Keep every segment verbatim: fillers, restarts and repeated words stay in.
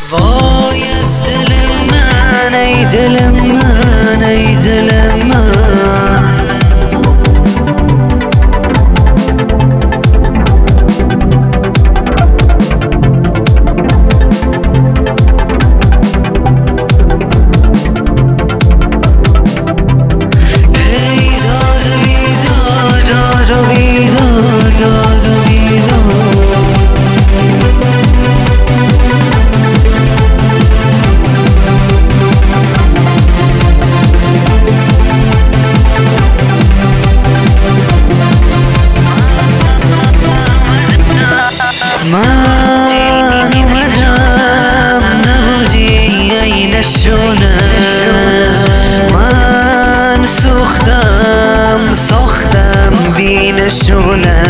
وای از دل من ای دل من ای دل من من اومدم نبودی ای نشونه من سوختم ساختم بی نشونه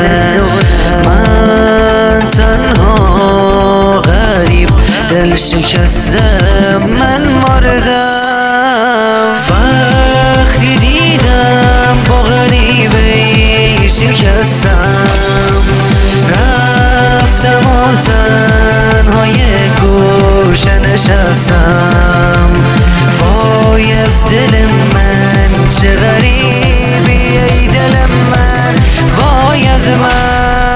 من تنها غریب دل شکستم من مردم وقتی دیدم با غریبه شکستم رفتم و تنهای گوشه نشستم وای از دل من چه غریبی ای دل من وای از من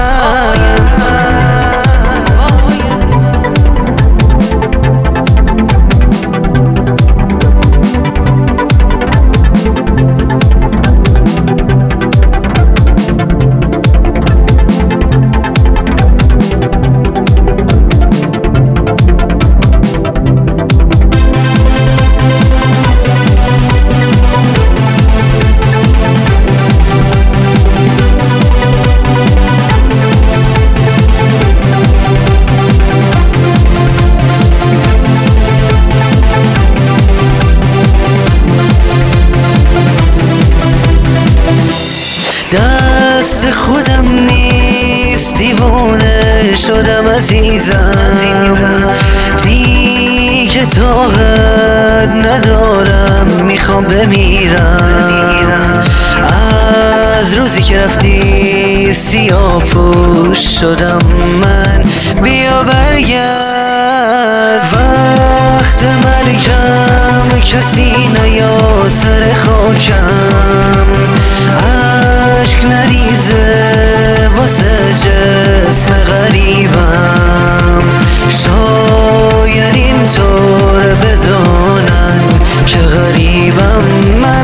دست خودم نیست دیوانه شدم عزیزم دیگه طاقت ندارم میخوام بمیرم از روزی که رفتی سیاه پوش شدم من بیا برگرد وقت مرگم کسی نیا سر خاکم عشق نریزه واسه جسم غریبم شاید اینطور بدونن که غریبم من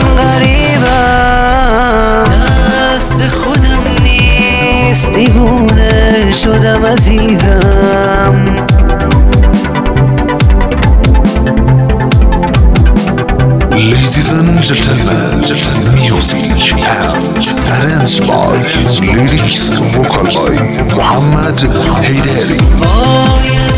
غریبم دست خودم نیست دیوونه شدم عزیزم Ladies and gentlemen, music and arranged by lyrics vocal by Muhammad Haydari.